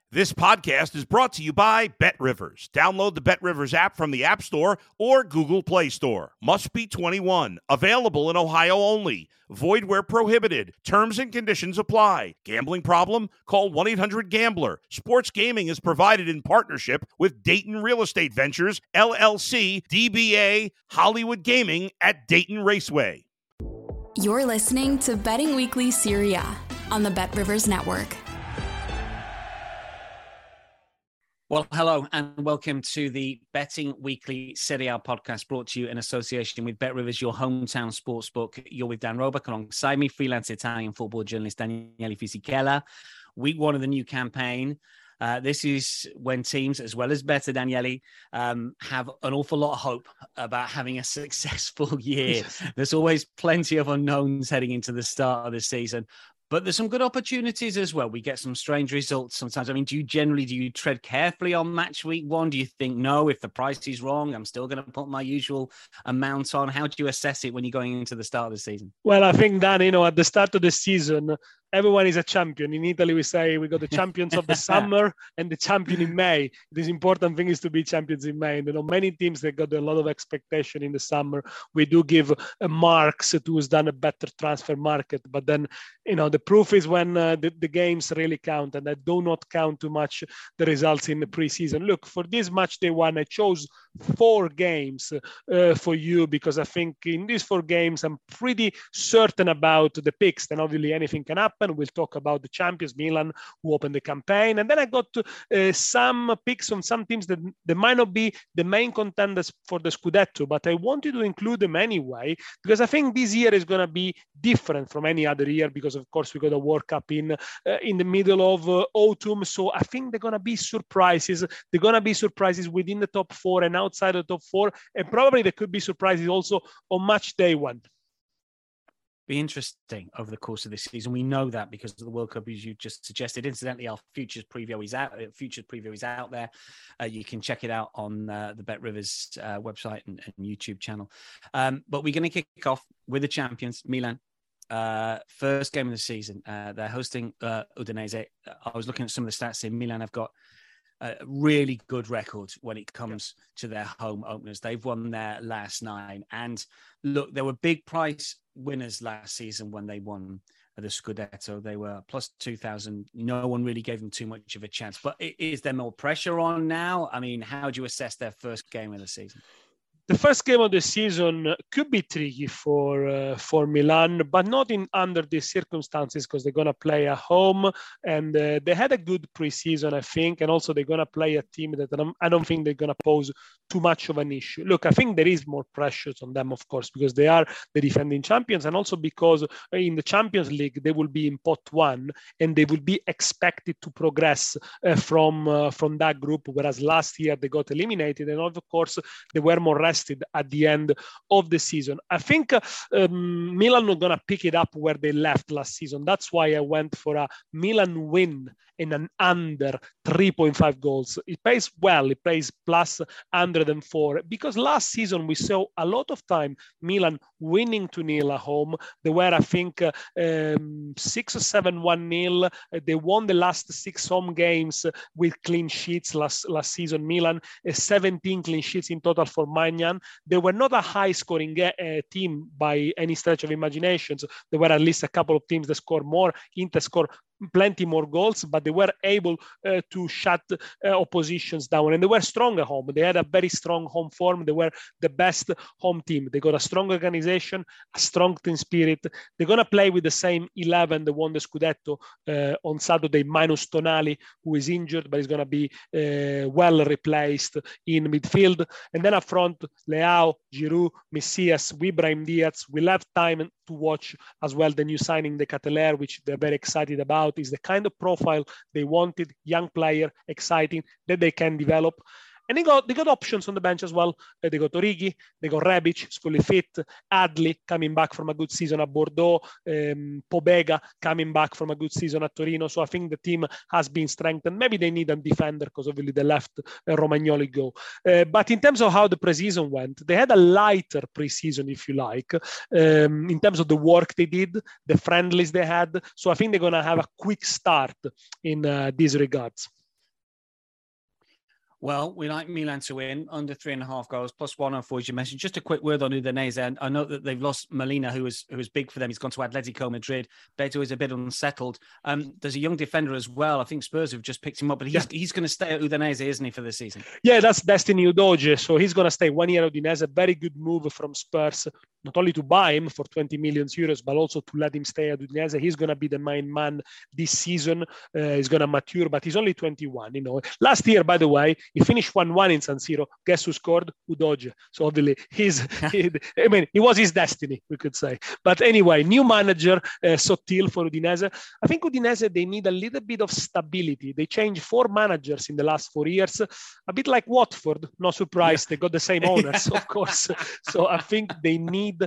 This podcast is brought to you by BetRivers. Download the BetRivers app from the App Store or Google Play Store. Must be 21. Available in Ohio only. Void where prohibited. Terms and conditions apply. Gambling problem? Call 1-800-GAMBLER. Sports gaming is provided in partnership with Dayton Real Estate Ventures, LLC, DBA, Hollywood Gaming at Dayton Raceway. You're listening to Betting Weekly Serie A on the BetRivers Network. Well, hello and welcome to the Betting Weekly Serie A podcast brought to you in association with BetRivers, your hometown sportsbook. You're with Dan Roebuck alongside me, freelance Italian football journalist Daniele Fisichella. Week one of the new campaign. This is when teams, as well as better Daniele, have an awful lot of hope about having a successful year. There's always plenty of unknowns heading into the start of the season. But there's some good opportunities as well. We get some strange results sometimes. I mean, do you tread carefully on match week one? Do you think, no, if the price is wrong, I'm still going to put my usual amount on? How do you assess it when you're going into the start of the season? Well, I think, Dan, at the start of the season, everyone is a champion. In Italy, we say we got the champions of the summer and the champion in May. This important thing is to be champions in May. And many teams, they got a lot of expectation in the summer. We do give marks to who's done a better transfer market. But then, the proof is when the games really count. And I do not count too much the results in the preseason. Look, for this match day one, I chose 4 games for you because I think in these 4 games, I'm pretty certain about the picks. And obviously anything can happen. We'll talk about the champions, Milan, who opened the campaign. And then I got some picks on some teams that they might not be the main contenders for the Scudetto, but I wanted to include them anyway, because I think this year is going to be different from any other year, because of course we got a World Cup in the middle of autumn. So I think they're going to be surprises. They're going to be surprises within the top 4 and outside the top 4. And probably there could be surprises also on match day one. Be interesting over the course of this season. We know that because of the World Cup, as you just suggested. Incidentally, our futures preview is out there. You can check it out on the BetRivers website and YouTube channel. But we're going to kick off with the champions, Milan. First game of the season. They're hosting Udinese. I was looking at some of the stats here. Milan have got a really good record when it comes to their home openers. They've won their last 9. And look, there were big price winners last season when they won the Scudetto. They were plus 2,000. No one really gave them too much of a chance. But is there more pressure on now? I mean, how do you assess their first game of the season? The first game of the season could be tricky for Milan, but not under these circumstances, because they're going to play at home and they had a good preseason, I think, and also they're going to play a team that I don't think they're going to pose too much of an issue. Look, I think there is more pressure on them, of course, because they are the defending champions, and also because in the Champions League they will be in pot 1 and they will be expected to progress from that group, whereas last year they got eliminated, and of course they were more rested at the end of the season. I think Milan are going to pick it up where they left last season. That's why I went for a Milan win in an under 3.5 goals. It pays well. It pays plus 104, because last season we saw a lot of time Milan winning 2-0 at home. They were, I think, 6 or 7 1-0. They won the last 6 home games with clean sheets last season. Milan 17 clean sheets in total for Maignan. They were not a high scoring team by any stretch of imaginations. There were at least a couple of teams that scored more. Inter scored plenty more goals, but they were able to shut oppositions down, and they were strong at home. They had a very strong home form. They were the best home team. They got a strong organization, a strong team spirit. They're going to play with the same 11 that won the Scudetto on Saturday, minus Tonali, who is injured, but is going to be well replaced in midfield. And then up front, Leao, Giroud, Messias, Ibrahim Diaz. We'll have time to watch as well the new signing, the Catellaire, which they're very excited about. Is the kind of profile they wanted, young player, exciting, that they can develop. And they got options on the bench as well. They got Origi, they got Rebic, fully fit, Adli coming back from a good season at Bordeaux, Pobega coming back from a good season at Torino. So I think the team has been strengthened. Maybe they need a defender because obviously they left Romagnoli go. But in terms of how the preseason went, they had a lighter preseason, if you like, in terms of the work they did, the friendlies they had. So I think they're going to have a quick start in these regards. Well, we like Milan to win under 3.5 goals, plus 104 as you mentioned. Just a quick word on Udinese. And I know that they've lost Molina, who was big for them. He's gone to Atletico Madrid. Beto is a bit unsettled. There's a young defender as well. I think Spurs have just picked him up, but he's going to stay at Udinese, isn't he, for the season? Yeah, that's Destiny Udogie. So he's going to stay 1 year at Udinese. Very good move from Spurs, not only to buy him for 20 million euros, but also to let him stay at Udinese. He's going to be the main man this season. He's going to mature, but he's only 21. Last year, by the way, he finished 1-1 in San Siro. Guess who scored? Udogie. So obviously, he was his destiny, we could say. But anyway, new manager, Sottil for Udinese. I think Udinese, they need a little bit of stability. They changed 4 managers in the last 4 years, a bit like Watford. No surprise, they got the same owners, of course. So I think they need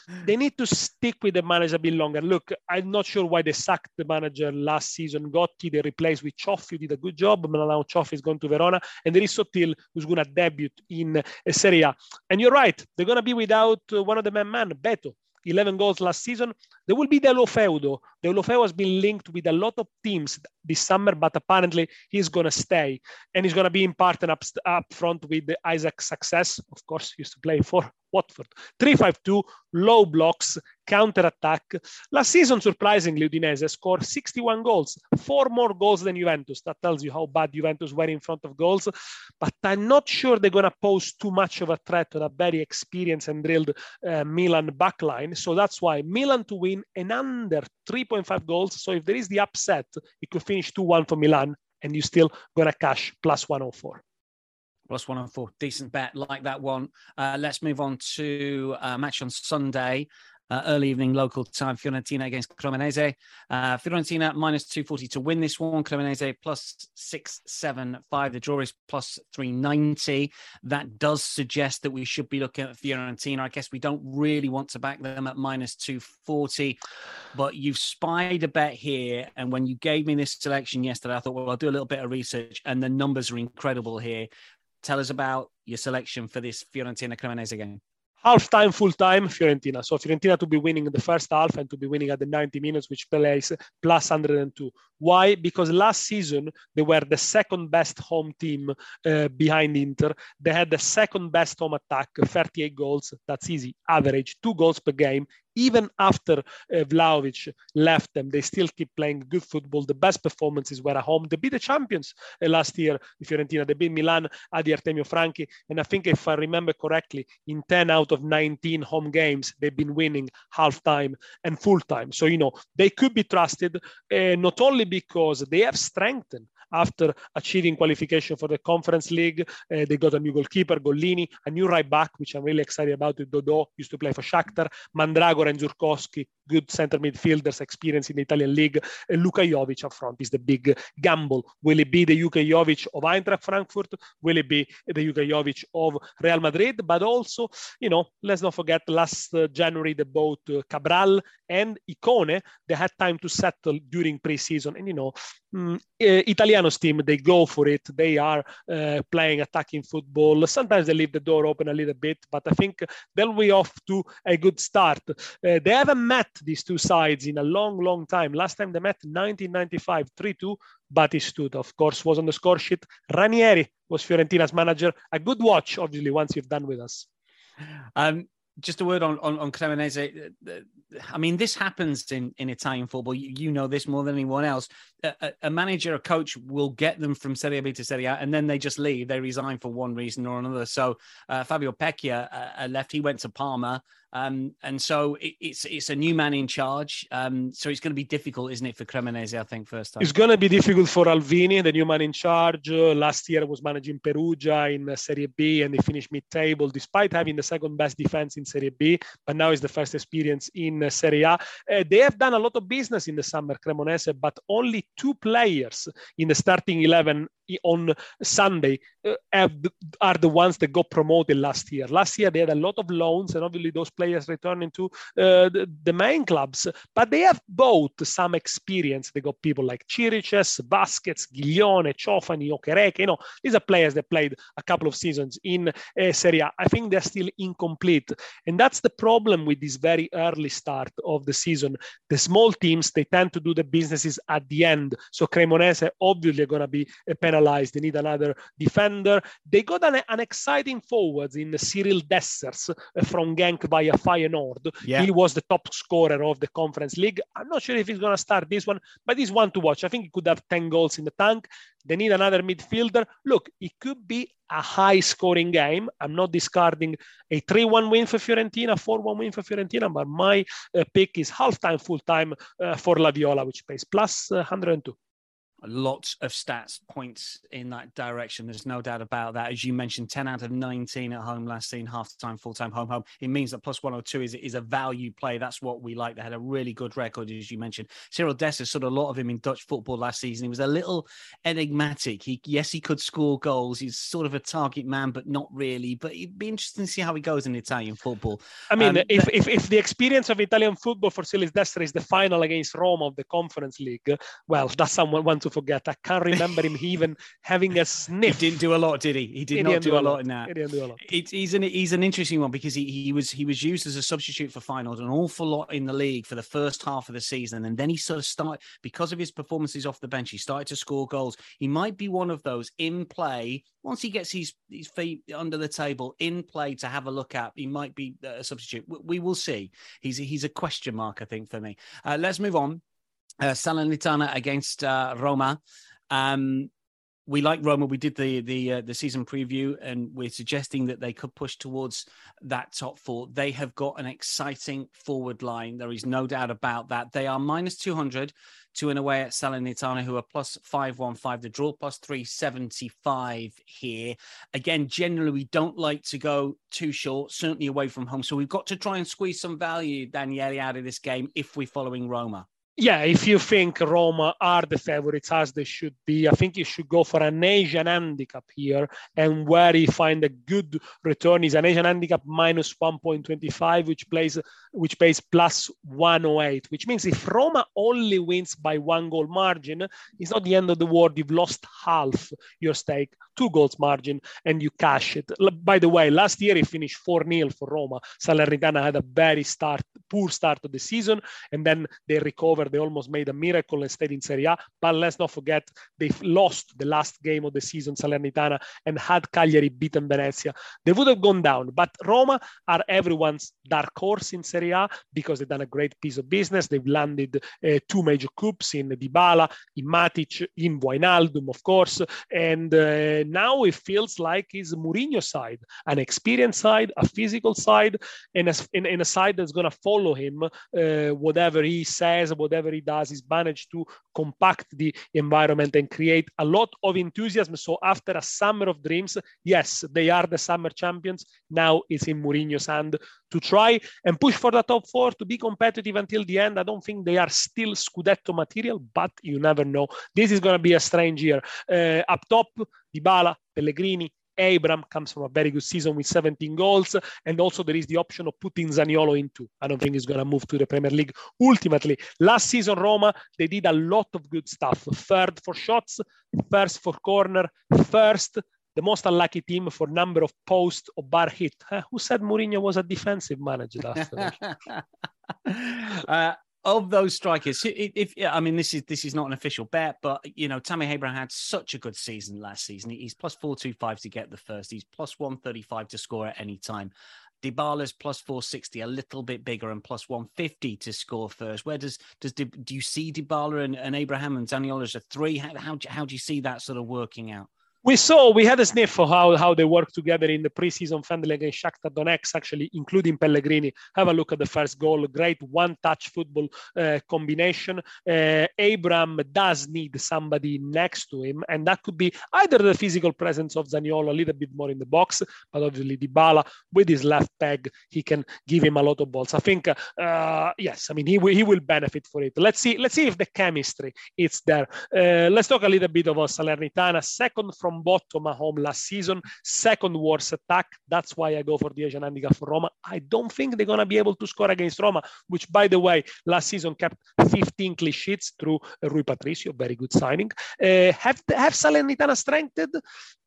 to stick with the manager a bit longer. Look, I'm not sure why they sacked the manager last season. Gotti, they replaced with Cioffi, who did a good job. But now Cioffi is going to Verona. And there is Sottil, who's going to debut in Serie A. And you're right, they're going to be without one of the main men, Beto. 11 goals last season. There will be Deulofeu. Deulofeu has been linked with a lot of teams this summer, but apparently he's going to stay. And he's going to be in part and up front with Isaac Success. Of course, he used to play for Watford. 3-5-2, low blocks, counter-attack. Last season, surprisingly, Udinese scored 61 goals, 4 more goals than Juventus. That tells you how bad Juventus were in front of goals. But I'm not sure they're going to pose too much of a threat to a very experienced and drilled Milan backline. So that's why Milan to win and under 3.5 goals. So if there is the upset, it could finish 2-1 for Milan, and you're still going to cash plus 104. Plus 104, decent bet, like that one. Let's move on to a match on Sunday. Early evening local time, Fiorentina against Cremonese. Fiorentina minus 240 to win this one. Cremonese plus 675. The draw is plus 390. That does suggest that we should be looking at Fiorentina. I guess we don't really want to back them at minus 240, but you've spied a bet here. And when you gave me this selection yesterday, I thought, well, I'll do a little bit of research, and the numbers are incredible here. Tell us about your selection for this Fiorentina-Cremonese game. Half-time, full-time, Fiorentina. So Fiorentina to be winning in the first half and to be winning at the 90 minutes, which plays plus 102. Why? Because last season, they were the second best home team behind Inter. They had the second best home attack, 38 goals. That's easy. Average, 2 goals per game. Even after Vlahovic left them, they still keep playing good football. The best performances were at home. They beat the champions last year, Fiorentina. They beat Milan at the Artemio Franchi. And I think if I remember correctly, in 10 out of 19 home games, they've been winning half-time and full-time. So, they could be trusted, not only because they have strengthened after achieving qualification for the Conference League. They got a new goalkeeper, Gollini, a new right back, which I'm really excited about. Dodò used to play for Shakhtar. Mandragora and Zurkowski, good center midfielders, experience in the Italian league. And Luka Jovic up front is the big gamble. Will it be the UK Jovic of Eintracht Frankfurt? Will it be the UK Jovic of Real Madrid? But also, let's not forget last January, they bought Cabral and Icone. They had time to settle during pre-season. And, Italiano's team, they go for it. They are playing attacking football. Sometimes they leave the door open a little bit, but I think they'll be off to a good start. They haven't met these two sides in a long, long time. Last time they met, 1995, 3-2. Batistuta, of course, was on the score sheet. Ranieri was Fiorentina's manager. A good watch, obviously, once you've done with us. Just a word on Cremonese. I mean, this happens in Italian football. You know this more than anyone else. A manager, a coach will get them from Serie B to Serie A, and then they just leave. They resign for one reason or another. So Fabio Pecchia left. He went to Parma. And so it's a new man in charge. So it's going to be difficult, isn't it, for Cremonese, I think, first time? It's going to be difficult for Alvini, the new man in charge. Last year was managing Perugia in Serie B, and they finished mid-table, despite having the second best defense in Serie B. But now it's the first experience in Serie A. They have done a lot of business in the summer, Cremonese, but only 2 players in the starting 11 on Sunday are the ones that got promoted last year. Last year, they had a lot of loans, and obviously those players returning to the main clubs, but they have both some experience. They got people like Chiriches, Baskets, Giglione, Ciofani, Okereke. These are players that played a couple of seasons in Serie A. I think they're still incomplete. And that's the problem with this very early start of the season. The small teams, they tend to do the businesses at the end. So Cremonese obviously are going to be penalized paralyzed. They need another defender. They got an exciting forwards in Cyril Dessers from Genk via Feyenoord. Yeah. He was the top scorer of the Conference League. I'm not sure if he's going to start this one, but he's one to watch. I think he could have 10 goals in the tank. They need another midfielder. Look, it could be a high-scoring game. I'm not discarding a 3-1 win for Fiorentina, 4-1 win for Fiorentina, but my pick is half-time, full-time for La Viola, which pays plus 102. Lots of stats points in that direction. There's no doubt about that. As you mentioned, 10 out of 19 at home last season, half-time, full-time, home. It means that plus 102 is a value play. That's what we like. They had a really good record, as you mentioned. Cyril Dessers, sort of a lot of him in Dutch football last season. He was a little enigmatic. He could score goals. He's sort of a target man, but not really. But it'd be interesting to see how he goes in Italian football. I mean, if the experience of Italian football for Cyril Dessers is the final against Roma of the Conference League, well, that's someone to forget. I can't remember him even having a sniff. He didn't do a lot, did he? He did not do a lot in that. He didn't do a lot. He's an interesting one because he was used as a substitute for Feyenoord an awful lot in the league for the first half of the season, and then he sort of started, because of his performances off the bench, he started to score goals. He might be one of those in play. Once he gets his feet under the table in play to have a look at, he might be a substitute. We will see. He's a question mark, I think, for me. Let's move on. Salernitana against Roma. We like Roma. We did the season preview, and we're suggesting that they could push towards that top four. They have got an exciting forward line. There is no doubt about that. They are minus 200 to win away at Salernitana, who are plus 515. The draw plus 375 here. Again, generally, we don't like to go too short, certainly away from home. So we've got to try and squeeze some value, Daniele, out of this game if we're following Roma. Yeah, if you think Roma are the favorites, as they should be, I think you should go for an Asian handicap here. And where you find a good return is an Asian handicap minus 1.25, which pays plus 108, which means if Roma only wins by 1 goal margin, it's not the end of the world. You've lost half your stake, 2 goals margin, and you cash it. By the way, last year it finished 4-0 for Roma. Salernitana had a very poor start of the season, and then they recovered. They almost made a miracle and stayed in Serie A. But let's not forget, they've lost the last game of the season, Salernitana, and had Cagliari beaten Venezia, they would have gone down. But Roma are everyone's dark horse in Serie A because they've done a great piece of business. They've landed 2 major coups in Dybala, in Matic, in Wijnaldum, of course. And now it feels like it's Mourinho's side, an experienced side, a physical side, and a side that's going to follow him, whatever he says, whatever he does. He's managed to compact the environment and create a lot of enthusiasm. So after a summer of dreams, yes, they are the summer champions. Now it's in Mourinho's hand to try and push for the top 4 to be competitive until the end. I don't think they are still Scudetto material, but you never know. This is going to be a strange year. Up top, Dybala, Pellegrini, Abraham comes from a very good season with 17 goals. And also there is the option of putting Zaniolo in too. I don't think he's going to move to the Premier League. Ultimately, last season, Roma, they did a lot of good stuff. 3rd for shots, 1st for corner, 1st, the most unlucky team for number of post or bar hit. Who said Mourinho was a defensive manager last year? Of those strikers, this is not an official bet, but Tammy Abraham had such a good season last season. He's plus 425 to get the first. He's plus 135 to score at any time. Dybala's plus 460, a little bit bigger, and plus 150 to score first. Where do you see Dybala and Abraham and Zaniolo as a 3? How do you see that sort of working out? We had a sniff of how they work together in the preseason friendly against Shakhtar Donetsk, actually, including Pellegrini. Have a look at the first goal. Great one-touch football combination. Abraham does need somebody next to him, and that could be either the physical presence of Zaniolo a little bit more in the box, but obviously Dybala, with his left peg, he can give him a lot of balls. I think, yes, I mean, he will benefit for it. Let's see if the chemistry is there. Let's talk a little bit about Salernitana. Second from bottom at home last season, 2nd worst attack. That's why I go for the Asian handicap for Roma. I don't think they're going to be able to score against Roma, which, by the way, last season kept 15 clean sheets through Rui Patricio, very good signing. Have Salernitana strengthened?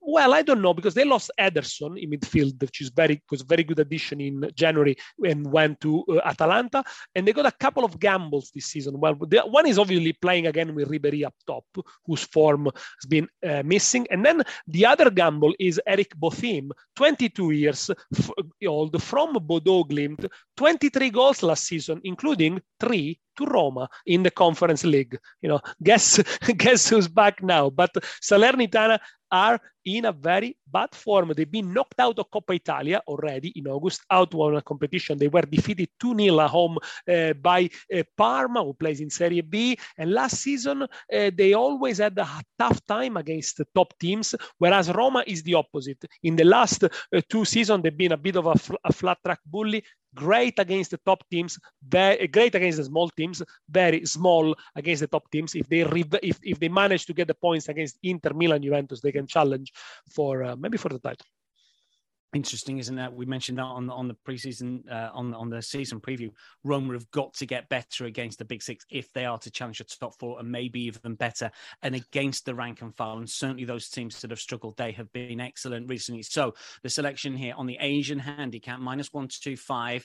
Well, I don't know, because they lost Ederson in midfield, which was very good addition in January and went to Atalanta. And they got a couple of gambles this season. Well, one is obviously playing again with Ribéry up top, whose form has been missing. And then the other gamble is Eric Bothim, 22 years old, from Bodo Glimt, 23 goals last season, including 3 to Roma in the Conference League. Guess who's back now? But Salernitana are in a very bad form. They've been knocked out of Coppa Italia already in August, out of a competition. They were defeated 2-0 at home by Parma, who plays in Serie B. And last season, they always had a tough time against the top teams, whereas Roma is the opposite. In the last 2 seasons, they've been a bit of a flat track bully. Great against the top teams, great against the small teams, very small against the top teams. If they manage to get the points against Inter, Milan, Juventus, they can challenge for maybe for the title. Interesting, isn't that? We mentioned that on the preseason, on the season preview. Roma have got to get better against the big six if they are to challenge the top 4, and maybe even better. And against the rank and file, and certainly those teams that have struggled, they have been excellent recently. So the selection here on the Asian handicap, -125,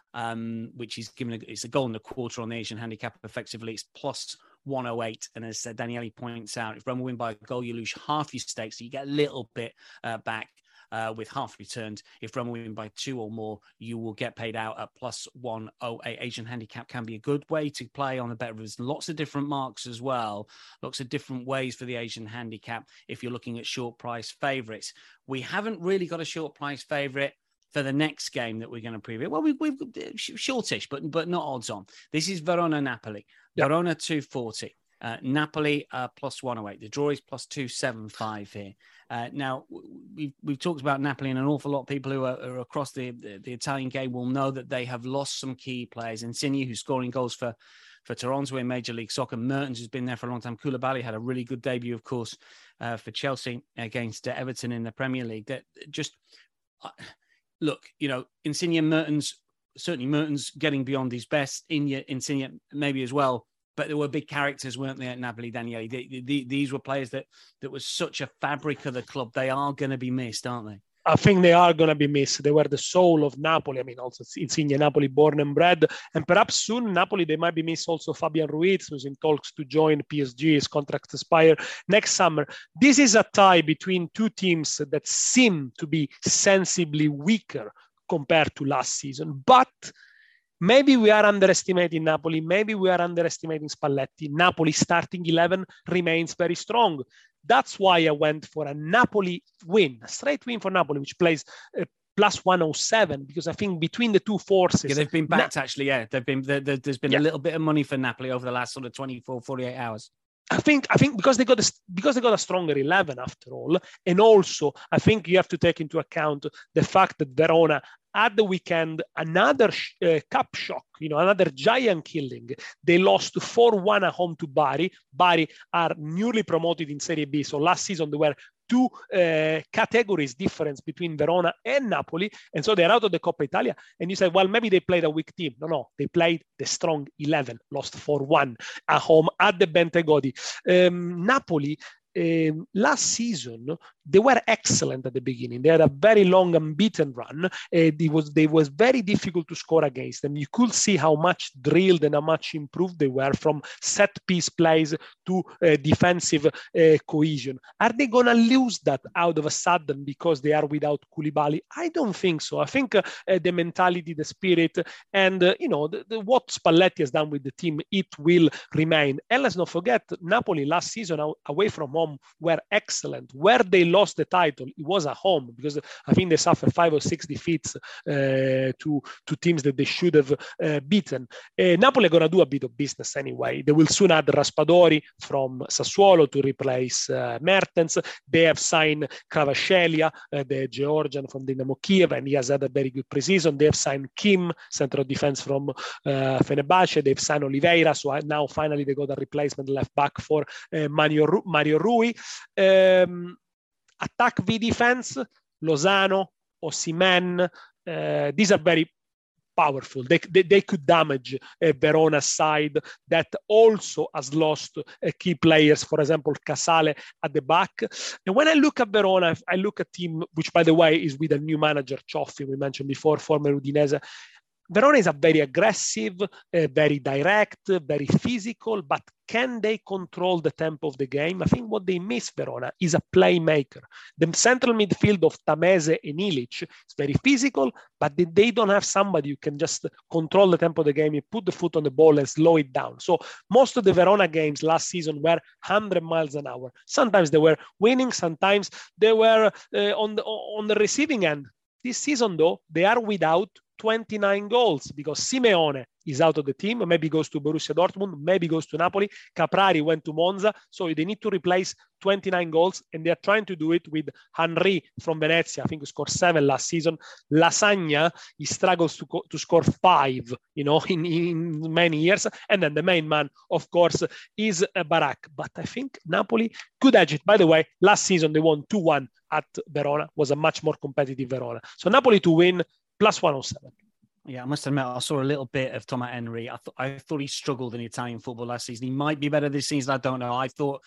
which is it's a goal and a quarter on the Asian handicap. Effectively, it's plus 108. And as Daniele points out, if Roma win by a goal, you lose half your stakes, so you get a little bit back. With half returned. If Roma win by 2 or more, you will get paid out at plus 108. Asian handicap can be a good way to play on the bet. There's lots of different marks as well, lots of different ways for the Asian handicap if you're looking at short price favourites. We haven't really got a short price favourite for the next game that we're going to preview. Well, we've shortish, but not odds on. This is Verona-Napoli. Yep. Verona 240. Napoli plus 108. The draw is plus 275 here. Now, we've talked about Napoli, and an awful lot of people who are across the Italian game will know that they have lost some key players. Insigne, who's scoring goals for Toronto in Major League Soccer. Mertens has been there for a long time. Koulibaly had a really good debut, of course, for Chelsea against Everton in the Premier League. That just look, Insigne, Mertens, certainly Mertens getting beyond his best. Insigne maybe as well. But there were big characters, weren't they, at Napoli, Daniele? These were players that was such a fabric of the club. They are going to be missed, aren't they? I think they are going to be missed. They were the soul of Napoli. I mean, also Insigne, Napoli born and bred. And perhaps soon, Napoli, they might be missed also Fabian Ruiz, who's in talks to join PSG. His contract expires next summer. This is a tie between 2 teams that seem to be sensibly weaker compared to last season. But maybe we are underestimating Napoli. Maybe we are underestimating Spalletti. Napoli starting 11 remains very strong. That's why I went for a Napoli win, a straight win for Napoli, which plays plus 107, because I think between the two forces... Yeah, they've been backed, actually, yeah. There's been a little bit of money for Napoli over the last sort of 24, 48 hours. I think because they got a stronger 11 after all, and also I think you have to take into account the fact that Verona at the weekend another cup shock, another giant killing. They lost 4-1 at home to Bari. Bari are newly promoted in Serie B, so last season there were 2 categories difference between Verona and Napoli, and so they're out of the Coppa Italia. And you say, well, maybe they played a weak team. No, they played the strong 11, lost 4-1 at home at the Bentegodi. Napoli, last season, they were excellent at the beginning. They had a very long unbeaten run. It was very difficult to score against them. You could see how much drilled and how much improved they were from set piece plays to defensive cohesion. Are they going to lose that out of a sudden because they are without Koulibaly? I don't think so. I think the mentality, the spirit, and what Spalletti has done with the team, it will remain. And let's not forget, Napoli last season away from home were excellent. Where they lost the title, it was at home, because I think they suffered 5 or 6 defeats to teams that they should have beaten. Napoli are going to do a bit of business anyway. They will soon add Raspadori from Sassuolo to replace Mertens. They have signed Kvaratskhelia, the Georgian from Dynamo Kiev, and he has had a very good preseason. They have signed Kim, central defense from Fenerbahce. They've signed Oliveira, so now finally they got a replacement left back for Mario Rui. Attack v defense, Lozano, Osimhen. These are very powerful. They could damage Verona's side that also has lost key players, for example, Casale at the back. And when I look at Verona, I look at a team, which, by the way, is with a new manager, Cioffi, we mentioned before, former Udinese. Verona is a very aggressive, very direct, very physical, but can they control the tempo of the game? I think what they miss, Verona, is a playmaker. The central midfield of Tameze and Ilic is very physical, but they don't have somebody who can just control the tempo of the game, you put the foot on the ball and slow it down. So most of the Verona games last season were 100 miles an hour. Sometimes they were winning, sometimes they were on the receiving end. This season, though, they are without 29 goals because Simeone is out of the team. Maybe goes to Borussia Dortmund, maybe goes to Napoli. Caprari went to Monza. So they need to replace 29 goals, and they're trying to do it with Henry from Venezia. I think he scored 7 last season. Lasagna, he struggles to score 5, in many years. And then the main man, of course, is Barak. But I think Napoli could edge it. By the way, last season they won 2-1 at Verona. Was a much more competitive Verona. So Napoli to win, plus 107. Yeah, I must admit, I saw a little bit of Thomas Henry. I thought he struggled in Italian football last season. He might be better this season. I don't know. I thought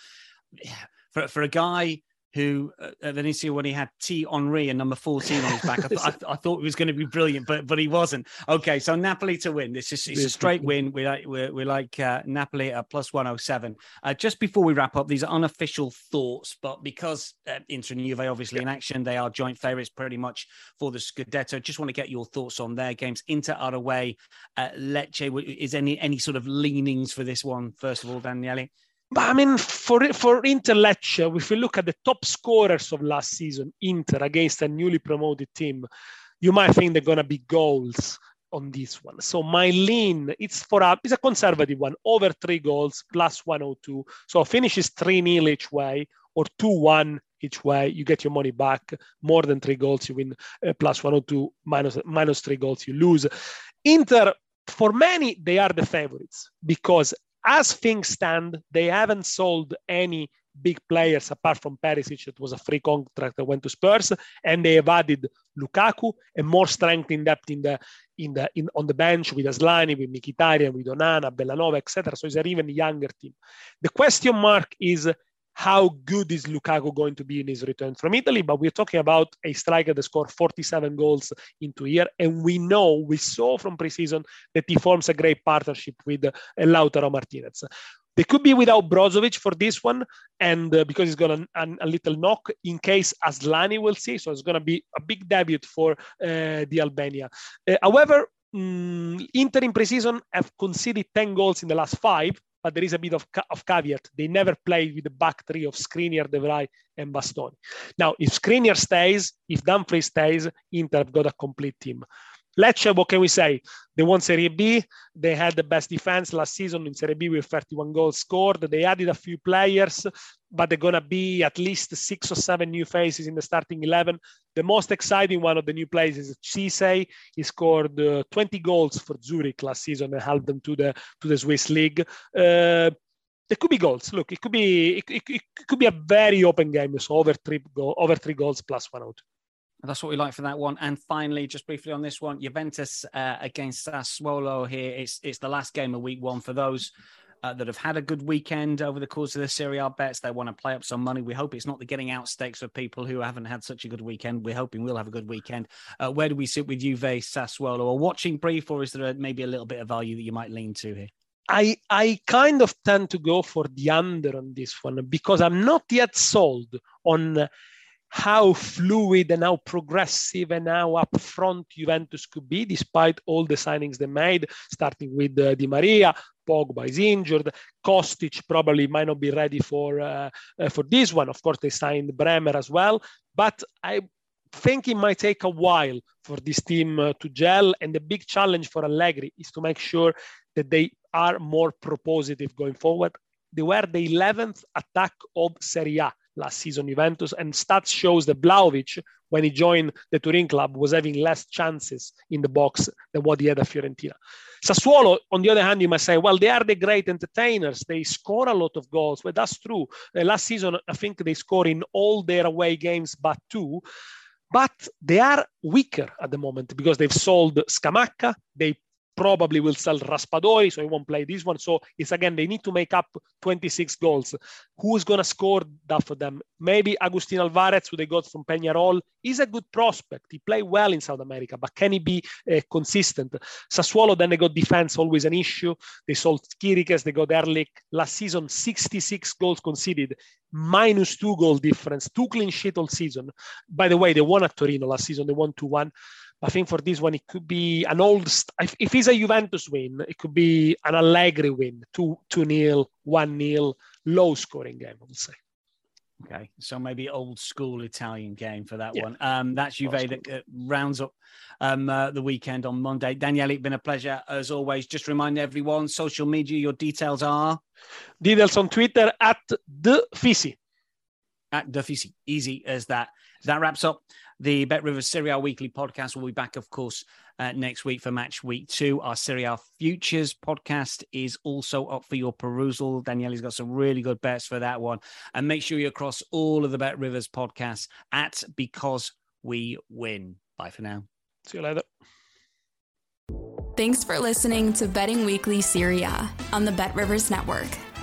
for a guy who at Venezia, when he had T. Henry and number 14 on his back, I thought he was going to be brilliant, but he wasn't. Okay, so Napoli to win. It's a straight win. We like Napoli at plus 107. Just before we wrap up, these are unofficial thoughts, but because Inter and Juve obviously in action, they are joint favourites pretty much for the Scudetto. Just want to get your thoughts on their games. Inter are away. Lecce, is any sort of leanings for this one? First of all, Daniele? But I mean, for Inter Lecce, if you look at the top scorers of last season, Inter against a newly promoted team, you might think they're going to be goals on this one. So my lean, it's a conservative one, over 3 goals, plus 102. So finishes 3-0 each way or 2-1 each way. You get your money back. More than 3 goals, you win, plus 102, minus 3 goals, you lose. Inter, for many, they are the favorites because as things stand, they haven't sold any big players apart from Perisic. It was a free contract that went to Spurs, and they have added Lukaku and more strength in depth on the bench with Aslani, with Mkhitaryan, with Onana, Bellanova, etc. So it's an even younger team. The question mark is how good is Lukaku going to be in his return from Italy? But we're talking about a striker that scored 47 goals in 2 years. And we saw from preseason that he forms a great partnership with Lautaro Martinez. They could be without Brozovic for this one, and because he's got a little knock in case Aslani will see. So it's going to be a big debut for the Albania. However, Inter in preseason have conceded 10 goals in the last 5. But there is a bit of caveat. They never played with the back 3 of Skriniar, De Vrij, and Bastoni. Now, if Skriniar stays, if Dumfries stays, Inter have got a complete team. Lecce, what can we say? They won Serie B. They had the best defense last season in Serie B with 31 goals scored. They added a few players, but they're going to be at least 6 or 7 new faces in the starting 11. The most exciting one of the new players is Cisse. He scored 20 goals for Zurich last season and helped them to the Swiss league. There could be goals. Look, it could be a very open game. So over 3 goals plus 102. That's what we like for that one. And finally, just briefly on this one, Juventus against Sassuolo here. It's the last game of week 1 for those that have had a good weekend over the course of the Serie A bets. They want to play up some money. We hope it's not the getting out stakes for people who haven't had such a good weekend. We're hoping we'll have a good weekend. Where do we sit with Juve, Sassuolo? A watching brief, or is there maybe a little bit of value that you might lean to here? I kind of tend to go for the under on this one because I'm not yet sold on how fluid and how progressive and how upfront Juventus could be, despite all the signings they made, starting with Di Maria. Pogba is injured. Kostic probably might not be ready for this one. Of course, they signed Bremer as well. But I think it might take a while for this team to gel. And the big challenge for Allegri is to make sure that they are more propositive going forward. They were the 11th attack of Serie A last season, Juventus, and stats shows that Vlahovic, when he joined the Turin club, was having less chances in the box than what he had at Fiorentina. Sassuolo, on the other hand, you might say, well, they are the great entertainers. They score a lot of goals. Well, that's true. Last season, I think they scored in all their away games but 2. but they are weaker at the moment because they've sold Scamacca. They probably will sell Raspadori, so he won't play this one. So it's again, they need to make up 26 goals. Who's going to score that for them? Maybe Agustin Alvarez, who they got from Peñarol, is a good prospect. He played well in South America, but can he be consistent? Sassuolo, then they got defense, always an issue. They sold Kirikes, they got Erlich. Last season, 66 goals conceded, -2 goal difference, 2 clean sheet all season. By the way, they won at Torino last season. They won 2-1. I think for this one, it could be an if it's a Juventus win, it could be an Allegri win, 2-0, 1-0, low scoring game, I would say. Okay, so maybe old school Italian game for that one. That's Juve that rounds up the weekend on Monday. Daniele, it's been a pleasure as always. Just remind everyone, social media, your details are? Details on Twitter at @TheFisi. At @TheFisi, easy as that. That wraps up the Bet Rivers Serie A Weekly Podcast. We'll be back, of course, next week for Match Week 2. Our Serie A Futures podcast is also up for your perusal. Daniele's got some really good bets for that one. And make sure you're across all of the Bet Rivers podcasts at Because We Win. Bye for now. See you later. Thanks for listening to Betting Weekly Serie A on the Bet Rivers Network.